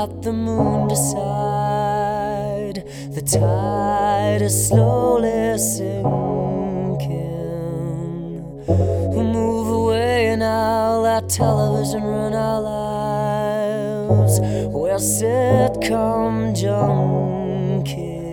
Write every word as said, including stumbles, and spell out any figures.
let the moon decide. The tide is slowly sinking. We'll move away now, let television run our lives. We're sitcom junkies.